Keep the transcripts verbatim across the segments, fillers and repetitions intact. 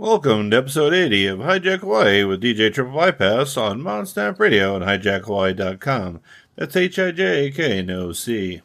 Welcome to episode eighty of Hijack Hawaii with D J Triple Bypass on Monsnap Radio and hijack hawaii dot com. That's H I J A K, no C.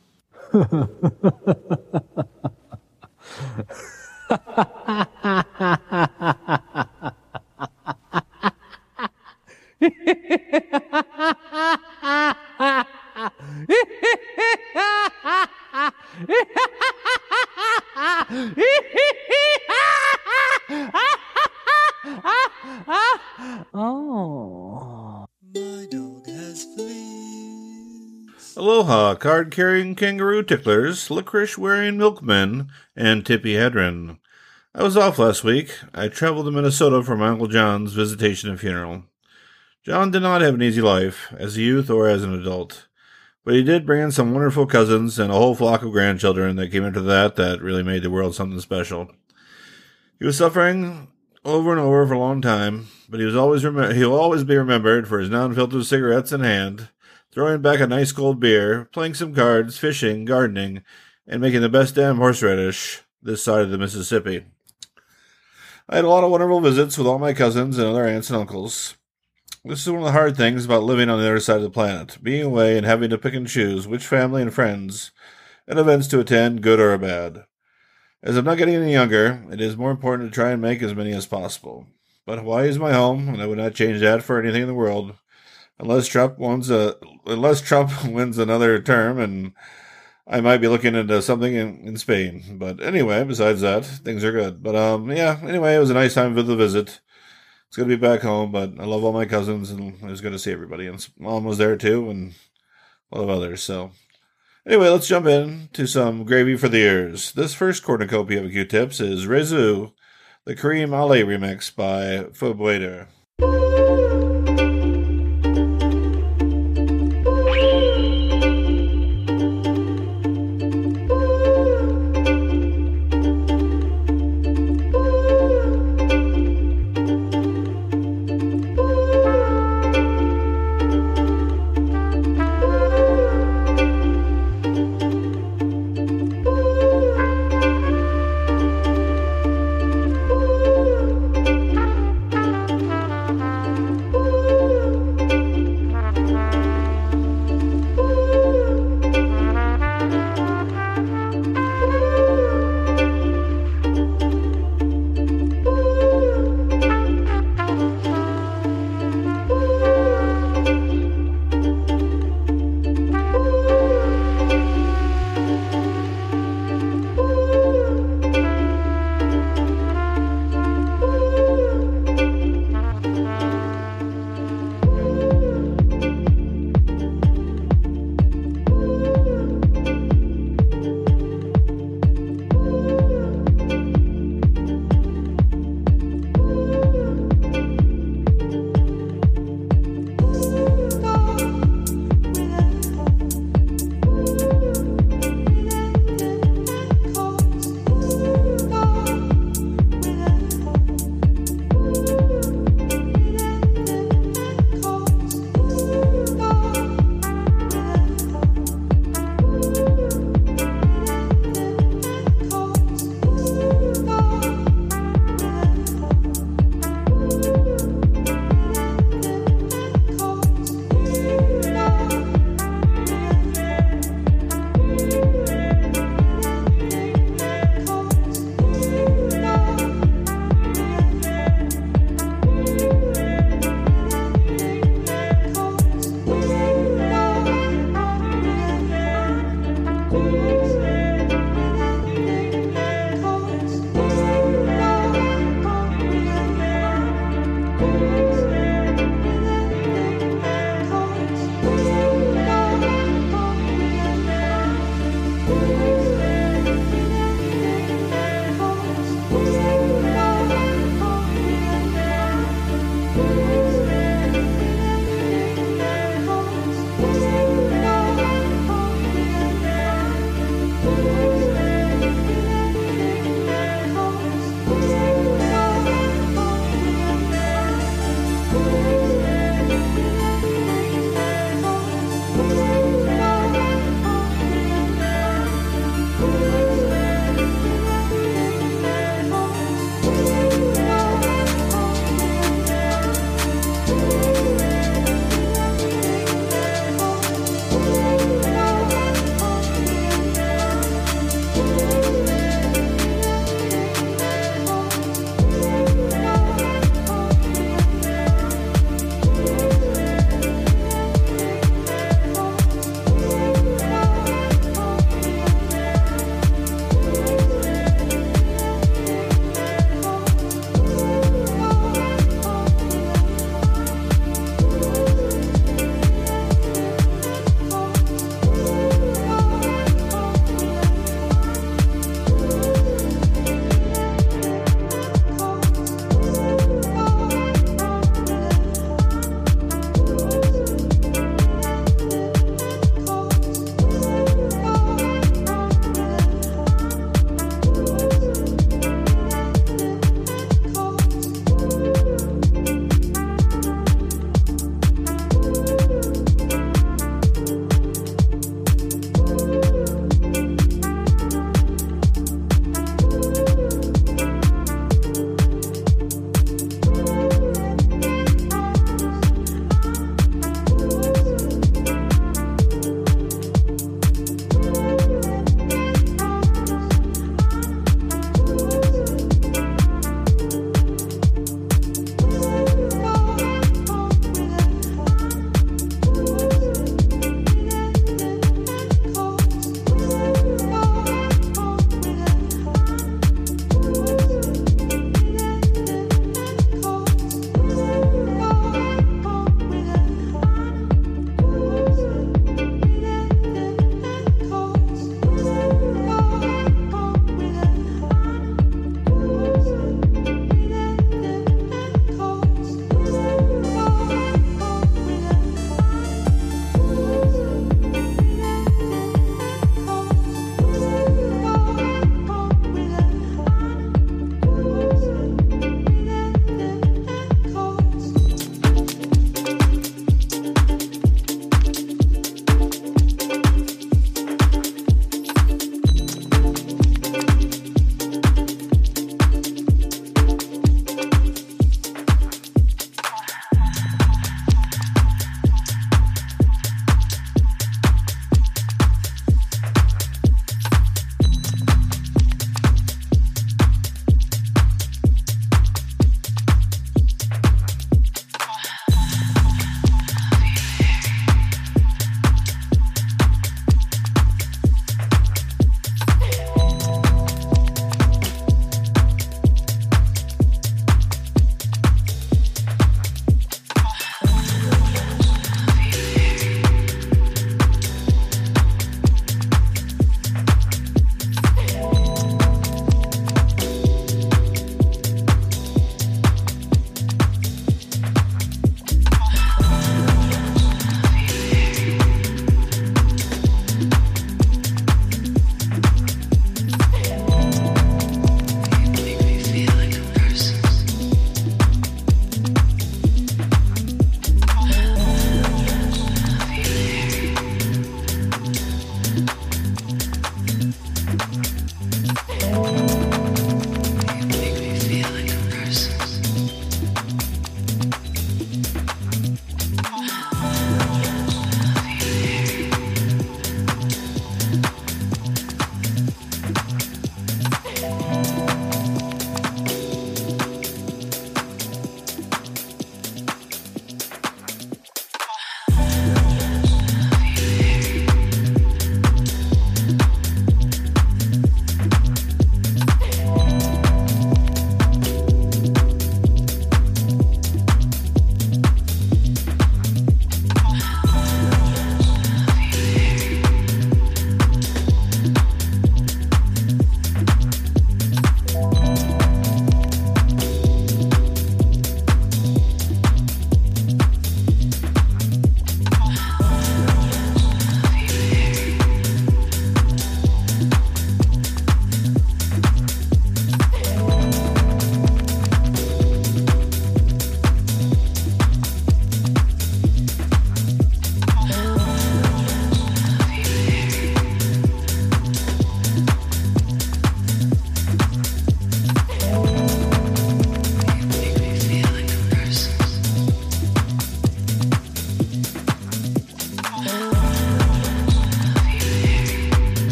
Oh. My dog has fleas. Aloha, card-carrying kangaroo ticklers, licorice-wearing milkmen, and Tippy Hedren. I was off last week. I traveled to Minnesota for my Uncle John's visitation and funeral. John did not have an easy life, as a youth or as an adult. But he did bring in some wonderful cousins and a whole flock of grandchildren that came into that that really made the world something special. He was suffering over and over for a long time, but he was always rem- he will always be remembered for his non-filtered cigarettes in hand, throwing back a nice cold beer, playing some cards, fishing, gardening, and making the best damn horseradish this side of the Mississippi. I had a lot of wonderful visits with all my cousins and other aunts and uncles. This is one of the hard things about living on the other side of the planet, being away and having to pick and choose which family and friends and events to attend, good or bad. As I'm not getting any younger, it is more important to try and make as many as possible. But Hawaii is my home, and I would not change that for anything in the world, unless Trump wins a, unless Trump wins another term, and I might be looking into something in, in Spain. But anyway, besides that, things are good. But um, yeah. Anyway, it was a nice time for the visit. It's good to be back home, but I love all my cousins, and it was good to see everybody. And Mom was there too, and a lot of others. So. Anyway, let's jump in to some gravy for the ears. This first cornucopia of Q-tips is Rezu, the Kareem Ali remix by Fubueder.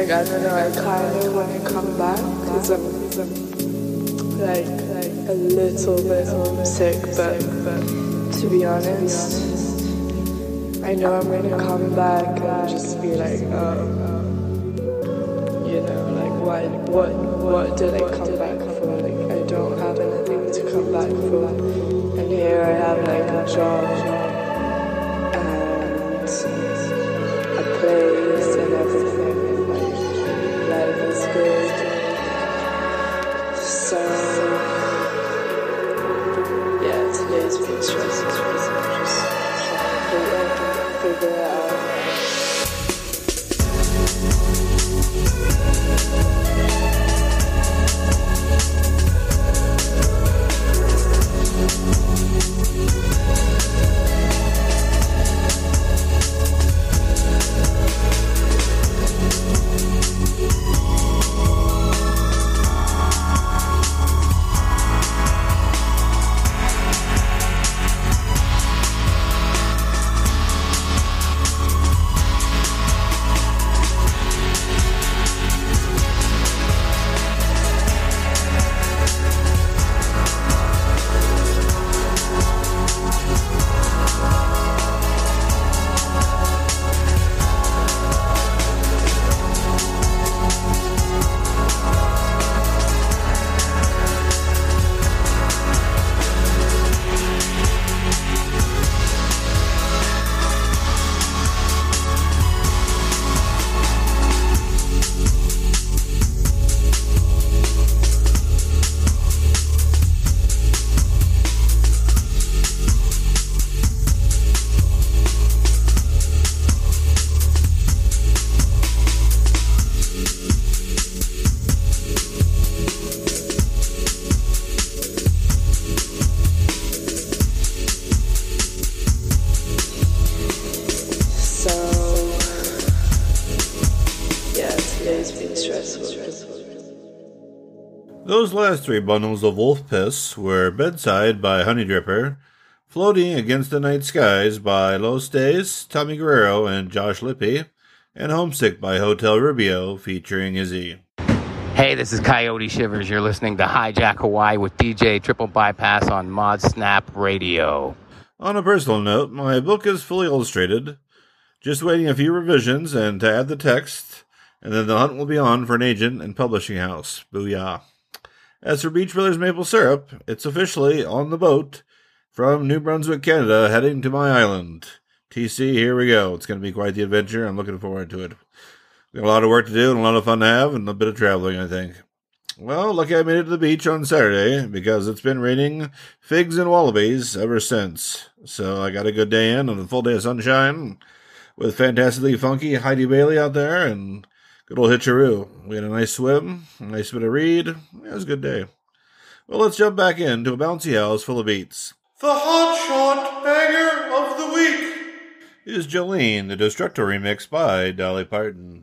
Like, I don't know, I kind of want to come back because I'm, like, like a little bit homesick, but, but to be honest, I know I'm going to come back and just be like, oh, you know, like, why, what, what did I come back for? Like, I don't have anything to come back for. And here I have, like, a job and a place and everything, and, like, life is good. So, yeah, today's been stressful. I'm just trying to figure it out. Those last three bundles of wolf piss were Bedside by Honey Dripper, Floating Against the Night Skies by Los Days, Tommy Guerrero, and Josh Lippy, and Homesick by Hotel Rubio featuring Izzy. Hey, this is Coyote Shivers. You're listening to Hijack Hawaii with D J Triple Bypass on Mod Snap Radio. On a personal note, my book is fully illustrated. Just waiting a few revisions and to add the text, and then the hunt will be on for an agent and publishing house. Booyah. As for Beach Brothers Maple Syrup, it's officially on the boat from New Brunswick, Canada, heading to my island. T C, here we go. It's going to be quite the adventure. I'm looking forward to it. We've got a lot of work to do and a lot of fun to have and a bit of traveling, I think. Well, lucky I made it to the beach on Saturday because it's been raining figs and wallabies ever since. So I got a good day in and a full day of sunshine with fantastically funky Heidi Bailey out there and good old Hitcheroo. We had a nice swim, a nice bit of read. It was a good day. Well, let's jump back into a bouncy house full of beats. The Hot Shot Banger of the Week is Jolene, the Destructor remix by Dolly Parton.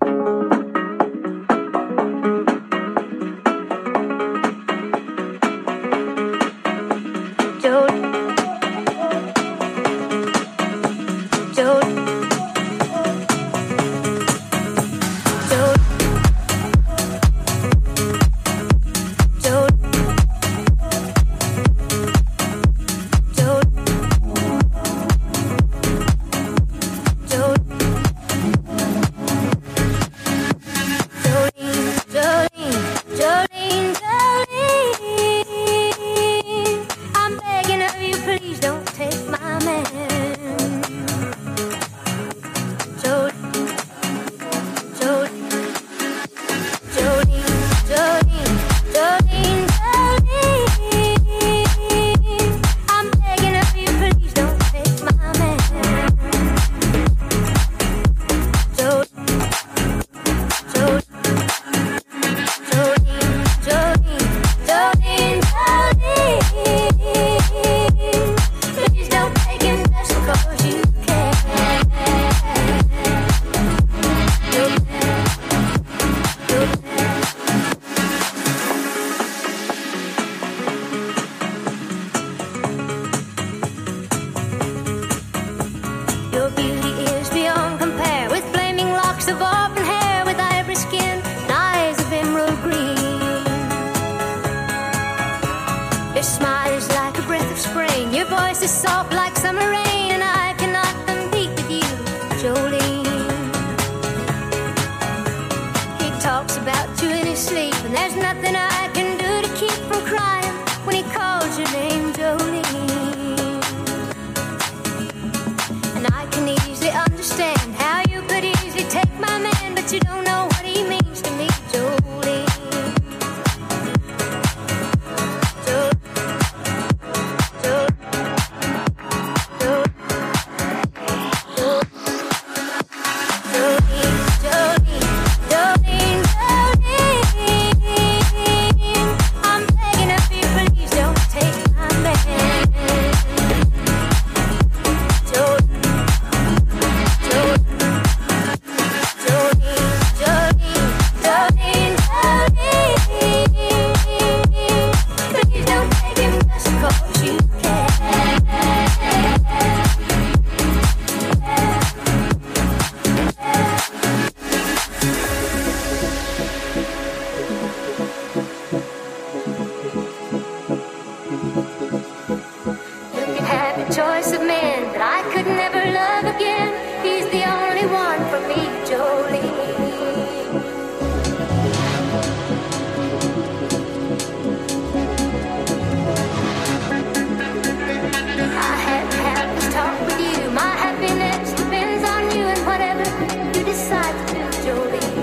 soft like summer rain, and I cannot compete with you, Jolene. He talks about you in his sleep, and there's nothing I can do to keep from crying when he calls your name, Jolene. And I can easily understand how you could easily take my man, but you don't know what he means to me, Jolene. Choice of men that I could never love again. He's the only one for me, Jolene. I had to have this talk with you. My happiness depends on you and whatever you decide to do, Jolene.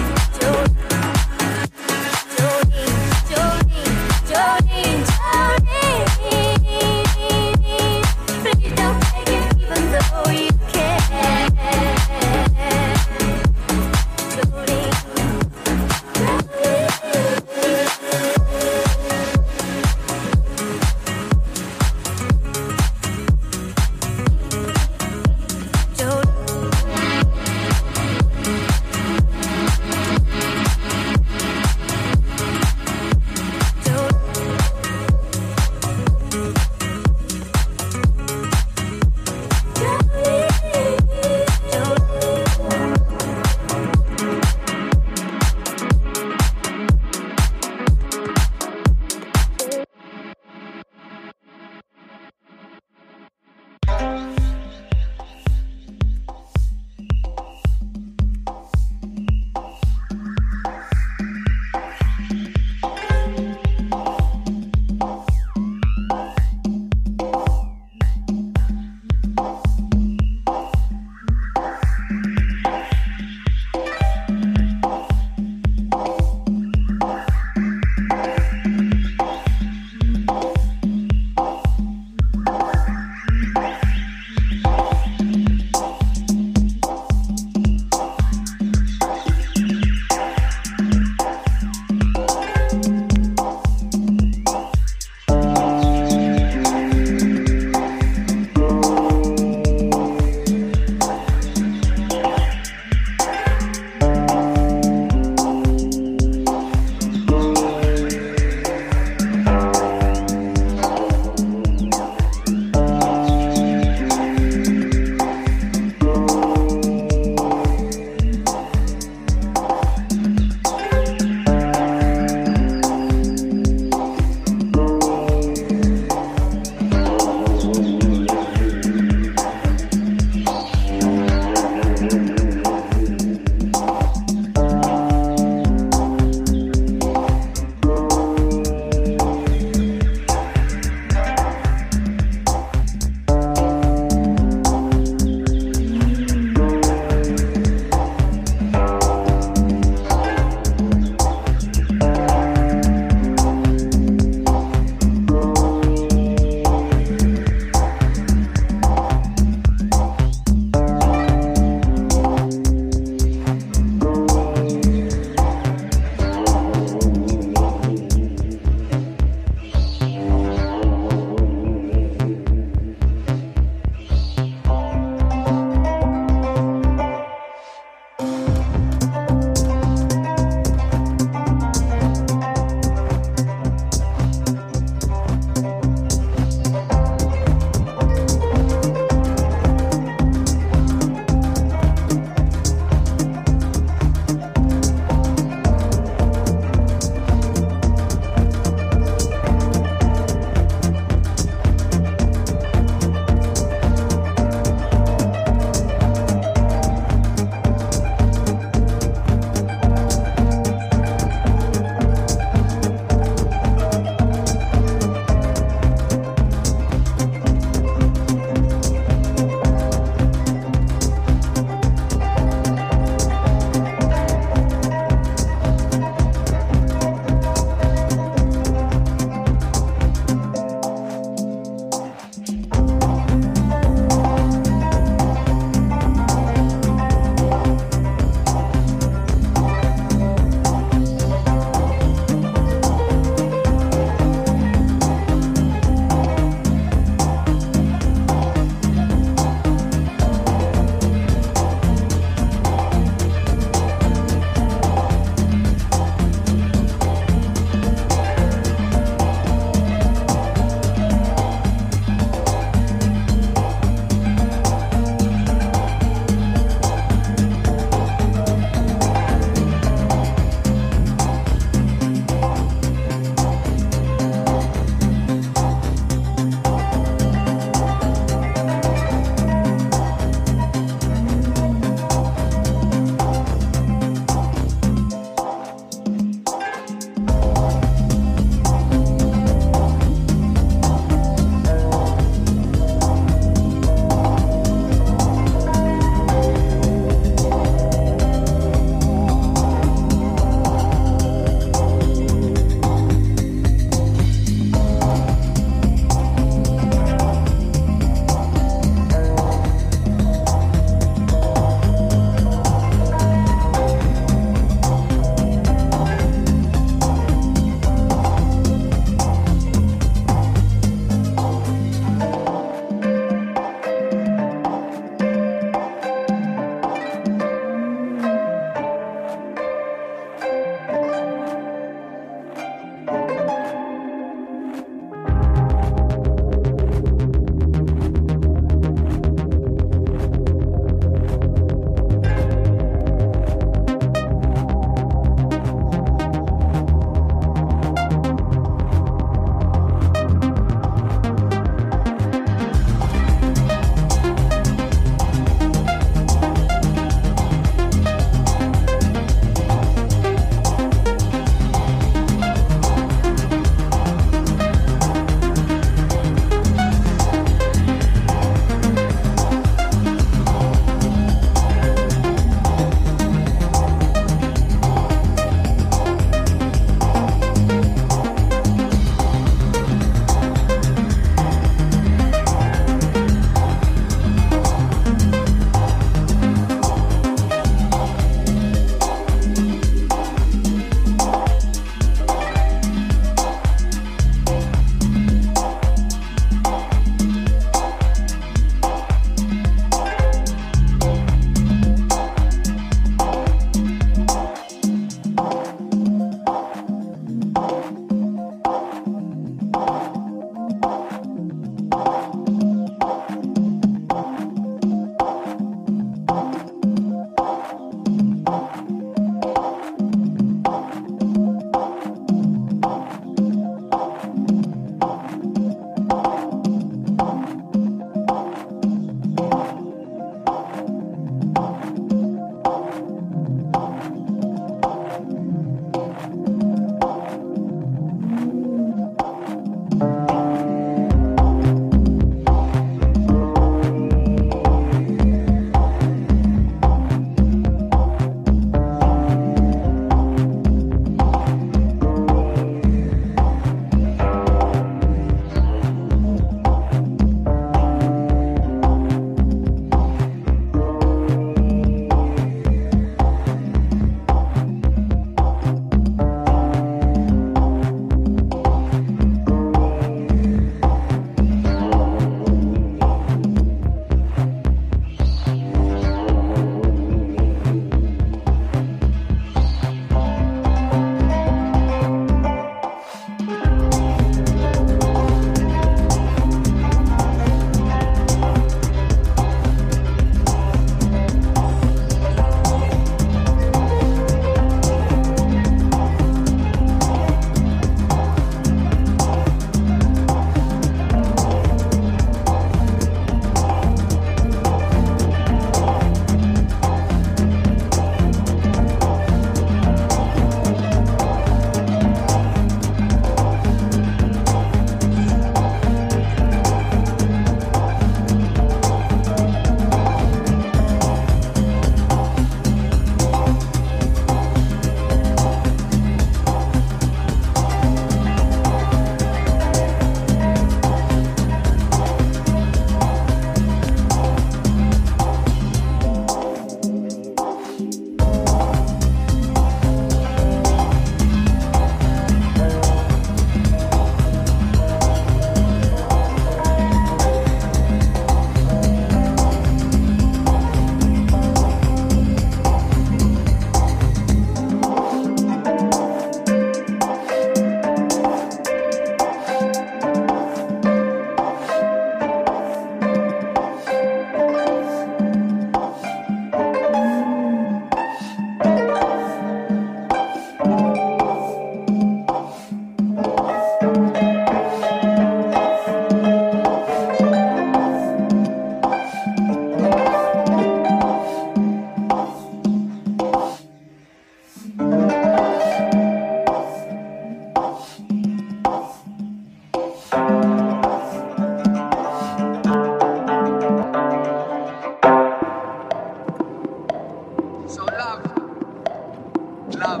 So love, love.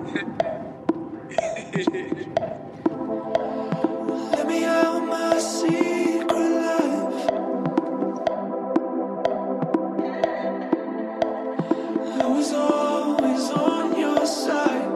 Let me out my secret life. I was always on your side.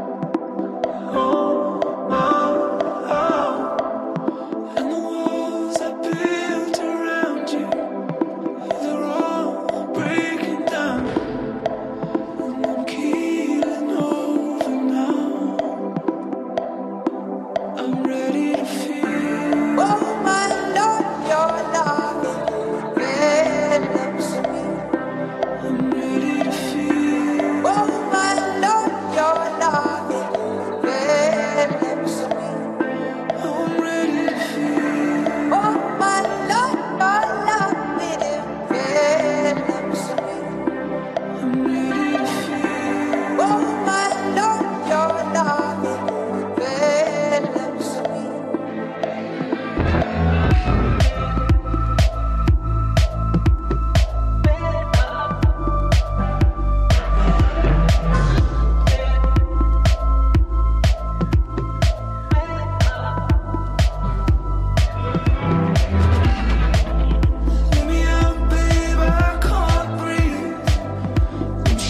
Oh, oh, oh. And the walls I built around you, they're all breaking down. And I'm keeling over now. I'm ready to feel. Oh my Lord, your love envelops me. I'm ready to feel. Oh my Lord, your love envelops me. I'm ready to feel. Oh my Lord, your love envelops me. I'm ready to feel. Oh my Lord, your love envelops me. Let me out, babe, I can't breathe. Won't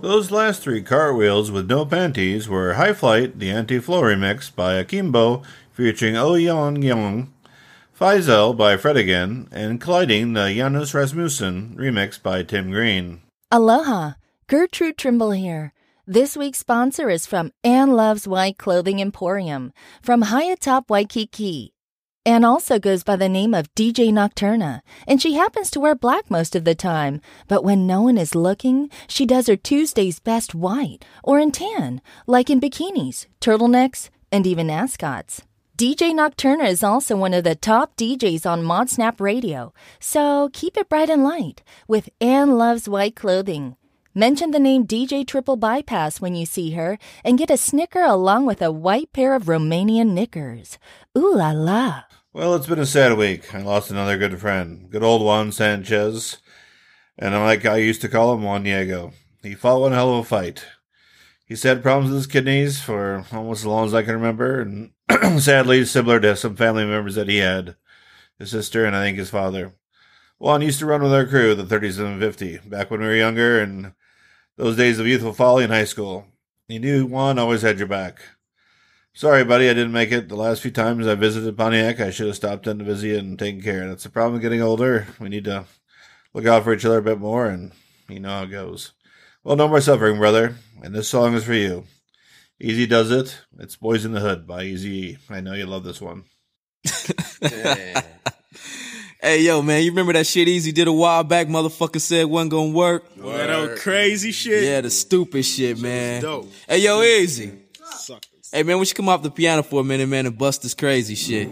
Those last three cartwheels with no panties were High Flight, the Anti-Flow remix by Akimbo, featuring Oh Yeon Young, Faisal by Fred Again, and Colliding, the Janus Rasmussen remix by Tim Green. Aloha, Gertrude Trimble here. This week's sponsor is from Ann Loves White Clothing Emporium from Hayatop Waikiki. Ann also goes by the name of D J Nocturna, and she happens to wear black most of the time, but when no one is looking, she does her Tuesdays best white or in tan, like in bikinis, turtlenecks, and even ascots. D J Nocturna is also one of the top D Js on ModSnap Radio, so keep it bright and light with Ann Loves White Clothing. Mention the name D J Triple Bypass when you see her and get a snicker along with a white pair of Romanian knickers. Ooh la la. Well, it's been a sad week. I lost another good friend, good old Juan Sanchez, and like I used to call him, Juan Diego. He fought one hell of a fight. He's had problems with his kidneys for almost as long as I can remember, and sadly similar to some family members that he had, his sister and I think his father. Juan used to run with our crew, the thirty-seven fifty, back when we were younger, and those days of youthful folly in high school. He knew Juan always had your back. Sorry, buddy, I didn't make it. The last few times I visited Pontiac, I should have stopped in to visit you and taken care. That's the problem of getting older. We need to look out for each other a bit more, and you know how it goes. Well, no more suffering, brother, and this song is for you. Easy Does It. It's Boys in the Hood by Eazy-E. I know you love this one. Yeah. Hey, yo, man, you remember that shit Easy did a while back? Motherfucker said wasn't gonna work. Word. That old crazy shit. Yeah, the stupid shit, man. Dope. Hey, yo, Easy. Suckers. Hey, man, we should come off the piano for a minute, man, and bust this crazy shit.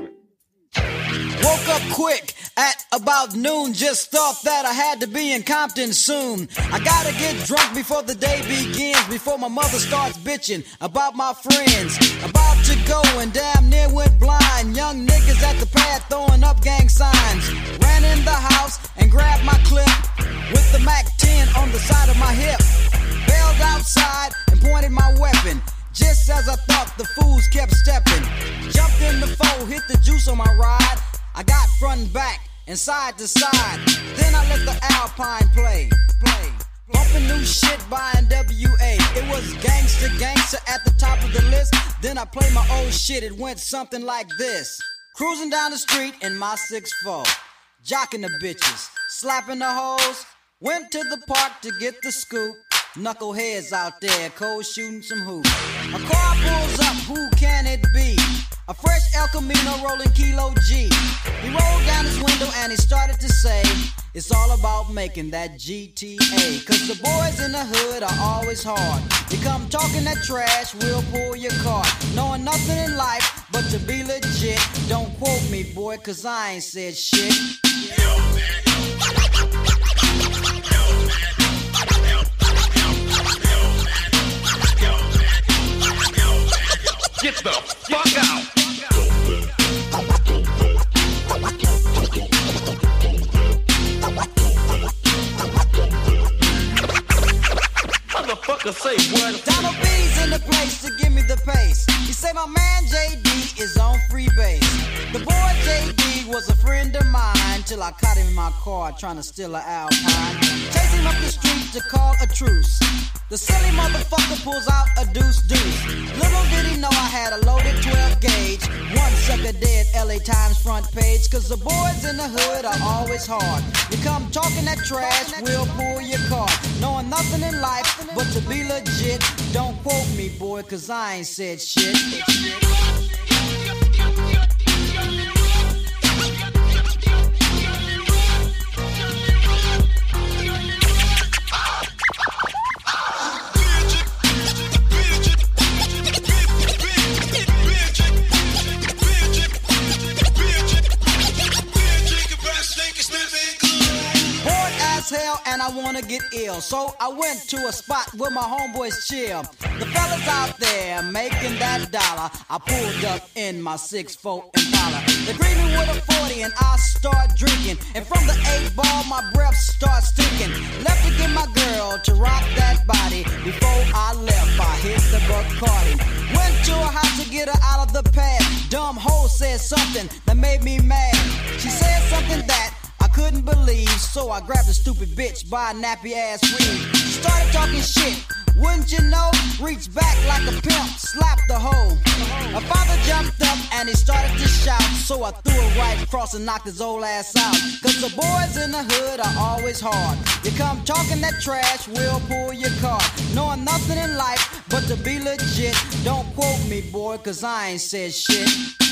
Woke up quick at about noon. Just thought that I had to be in Compton soon. I gotta get drunk before the day begins, before my mother starts bitching about my friends. About to go and damn near went blind. Young niggas at the pad throwing up gang signs. Ran in the house and grabbed my clip with the Mac ten on the side of my hip. Bailed outside and pointed my weapon. Just as I thought, the fools kept stepping. Jumped in the foe, hit the juice on my ride. I got front and back and side to side. Then I let the Alpine play, play. Bumping new shit by N W A. It was gangster, gangster at the top of the list. Then I played my old shit, it went something like this. Cruising down the street in my six four. Jocking the bitches, slapping the hoes. Went to the park to get the scoop. Knuckleheads out there, cold shooting some hoops. A car pulls up, who can it be? A fresh El Camino rolling Kilo G. He rolled down his window and he started to say, it's all about making that G T A. Cause the boys in the hood are always hard. You come talking that trash, we'll pull your card. Knowing nothing in life but to be legit. Don't quote me, boy, cause I ain't said shit. Get the fuck out! Motherfucker say what? Donald B's in the place to give me the pace. He say my man J D is on free base. The boy J D was a friend of mine till I caught him in my car trying to steal an Alpine. Chase him up the street to call a truce. The silly motherfucker pulls out a deuce deuce. Little did he know I had a loaded twelve gauge. One sucker dead, L A Times front page. Cause the boys in the hood are always hard. You come talking that trash, we'll pull your car. Knowing nothing in life but to be legit. Don't quote me, boy, cause I ain't said shit. Hell and I wanna get ill, so I went to a spot where my homeboys chill. The fellas out there making that dollar. I pulled up in my six four Impala. They greet me with a forty and I start drinking. And from the eight ball my breath starts stinking. Left to get my girl to rock that body. Before I left I hit the Bacardi. Went to her house to get her out of the pad. Dumb hoe said something that made me mad. She said something that I couldn't believe. so I grabbed a stupid bitch by a nappy ass weed. Started talking shit, wouldn't you know? Reached back like a pimp, slapped the hoe. My father jumped up and he started to shout, so I threw it right across and knocked his old ass out. Cause the boys in the hood are always hard. You come talking that trash, we'll pull your car. Knowing nothing in life but to be legit. Don't quote me, boy, cause I ain't said shit.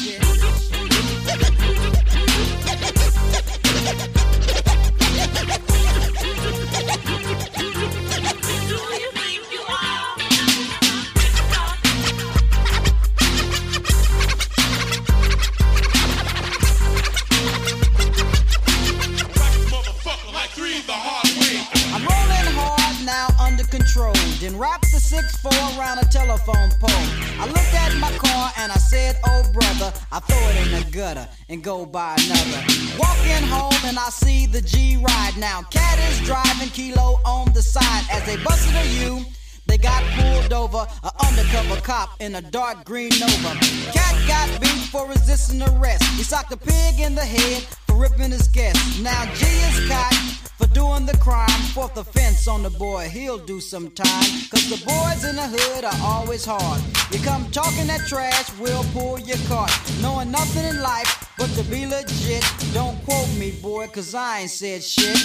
Then wrapped the six four around a telephone pole. I looked at my car and I said, oh brother, I throw it in the gutter and go buy another. Walking home and I see the G ride now. Cat is driving, Kilo on the side. As they busted a U, they got pulled over. An undercover cop in a dark green Nova. Cat got beat for resisting arrest. He socked a pig in the head for ripping his guest. Now G is caught for doing the crime. Fourth offense on the boy, he'll do some time. Cause the boys in the hood are always hard. You come talking that trash, we'll pull your cart. Knowing nothing in life but to be legit. Don't quote me, boy, cause I ain't said shit.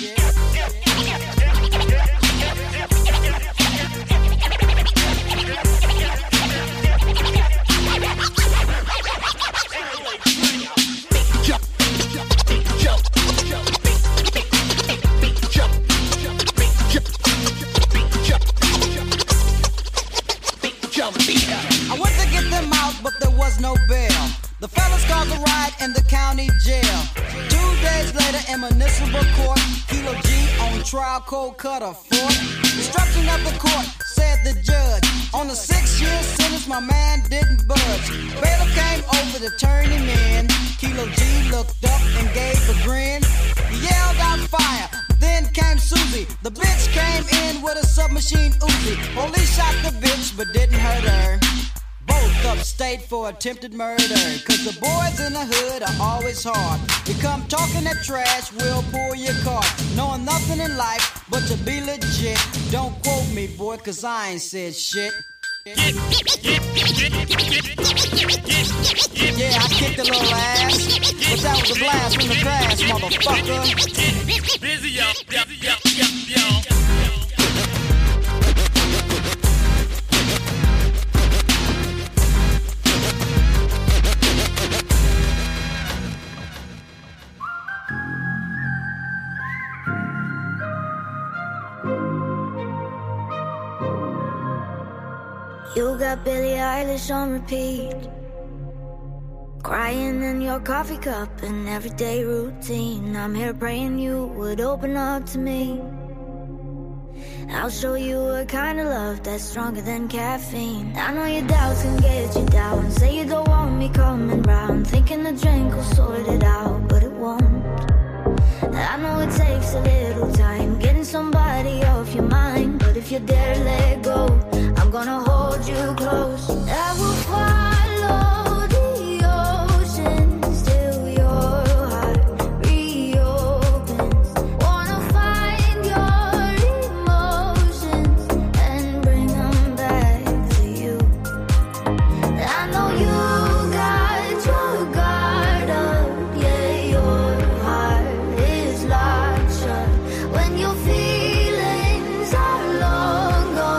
I went to get them out, but there was no bail. The fellas caused a riot in the county jail. Two days later in municipal court, Kilo G on trial, cold cut a fort. Instruction of the court, said the judge. On a six-year sentence, my man didn't budge. Bailiff came over to turn him in. Kilo G looked up and gave a grin. He yelled out fire. Then came Susie. The bitch came in with a submachine Uzi. Police shot the bitch but didn't hurt her. Both upstate for attempted murder. Cause the boys in the hood are always hard. You come talking that trash, we'll pull your cart. Knowing nothing in life but to be legit. Don't quote me, boy, cause I ain't said shit. Yeah, I kicked a little ass, but that was a blast from the past, motherfucker. Busy, yo, yo, yo, yo, yo. You got Billie Eilish on repeat, crying in your coffee cup, an everyday routine. I'm here praying you would open up to me. I'll show you a kind of love that's stronger than caffeine. I know your doubts can get you down. Say you don't want me coming round, thinking the drink will sort it out, but it won't. I know it takes a little time getting somebody off your mind, but if you dare let go, I'm gonna hold you close. I will follow the oceans till your heart reopens. Wanna find your emotions and bring them back to you. I know you got your guard up, yeah, your heart is locked shut. When your feelings are long gone,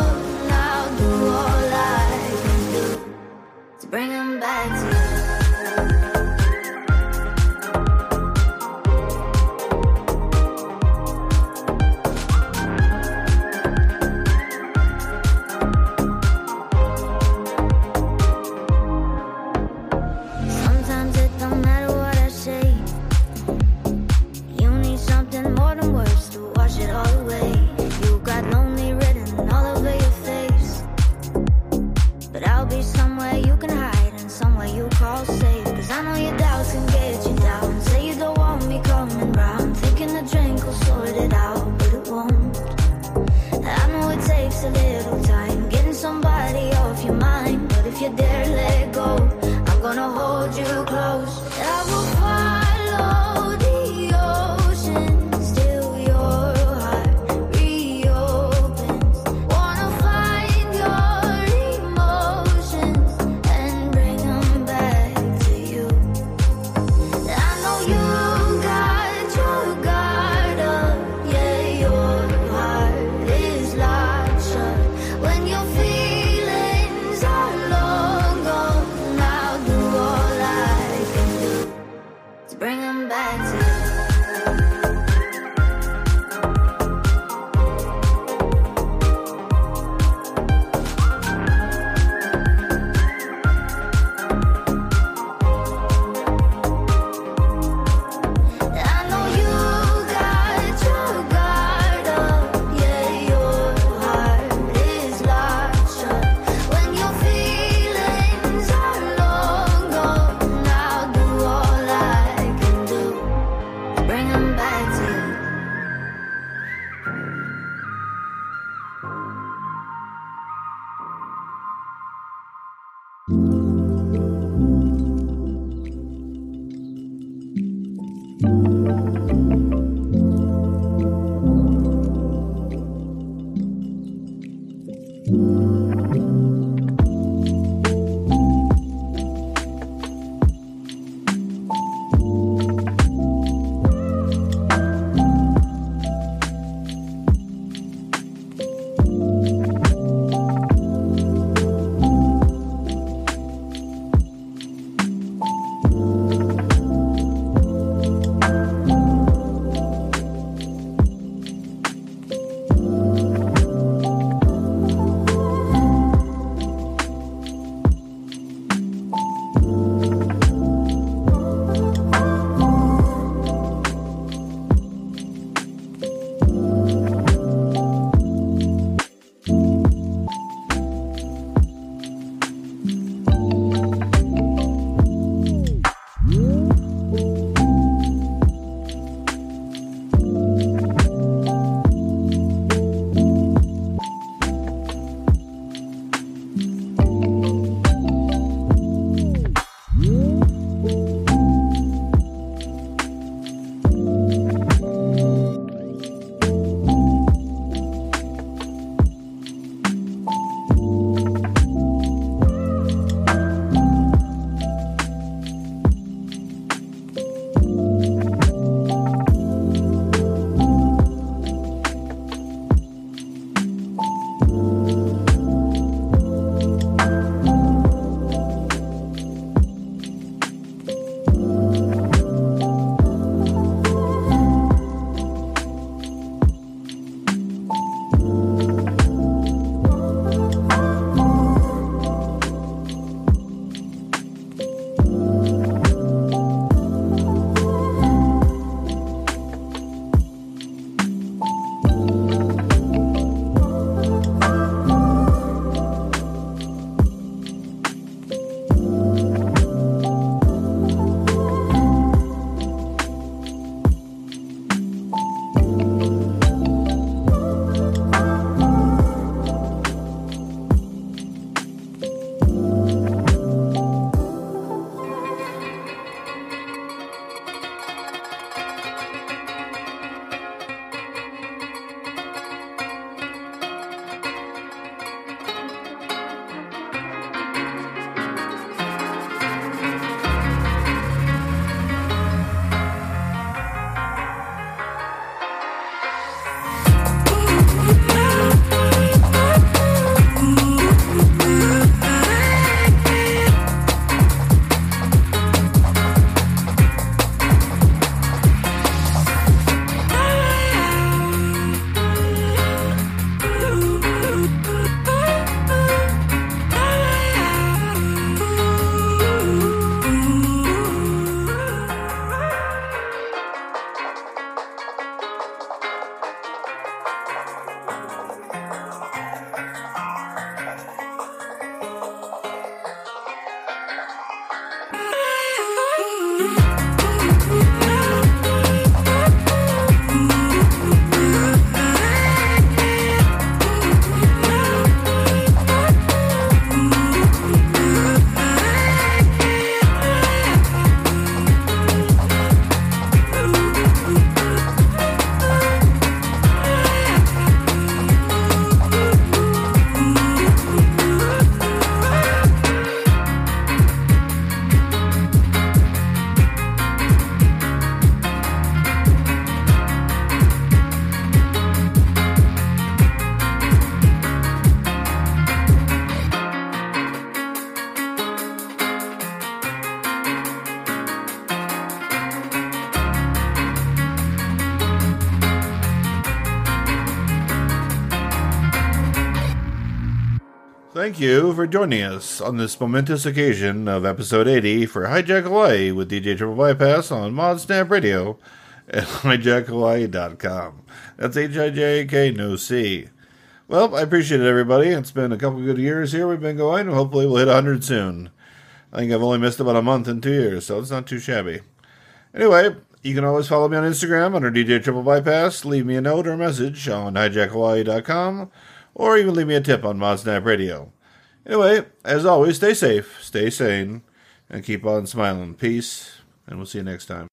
Thank you for joining us on this momentous occasion of episode eighty for Hijack Hawaii with D J Triple Bypass on Mod Snap Radio at hijack hawaii dot com. That's H I J K, no C. Well, I appreciate it, everybody. It's been a couple good years here we've been going. Hopefully we'll hit one hundred soon. I think I've only missed about a month in two years, so it's not too shabby. Anyway, you can always follow me on Instagram under D J Triple Bypass. Leave me a note or a message on hijack hawaii dot com, or even leave me a tip on ModSnap Radio. Anyway, as always, stay safe, stay sane, and keep on smiling. Peace, and we'll see you next time.